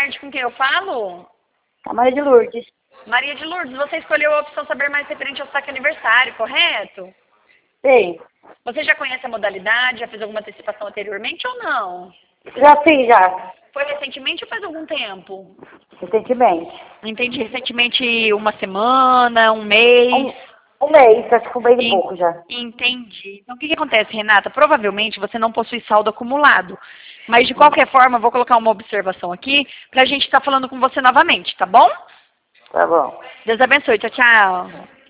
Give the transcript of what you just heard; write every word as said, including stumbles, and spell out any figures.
tarde, com quem eu falo? A Maria de Lourdes. Maria de Lourdes, você escolheu a opção saber mais referente ao saque aniversário, correto? Sei. Você já conhece a modalidade, já fez alguma antecipação anteriormente ou não? Já fiz, já. Foi recentemente ou faz algum tempo? Recentemente. Entendi, recentemente uma semana, um mês? Um, um mês, acho que um mês e pouco já. Entendi. Então o que, que acontece, Renata? Provavelmente você não possui saldo acumulado. Mas de qualquer forma, eu vou colocar uma observação aqui pra gente estar falando com você novamente, tá bom? Tá bom. Deus abençoe. Tchau, tchau.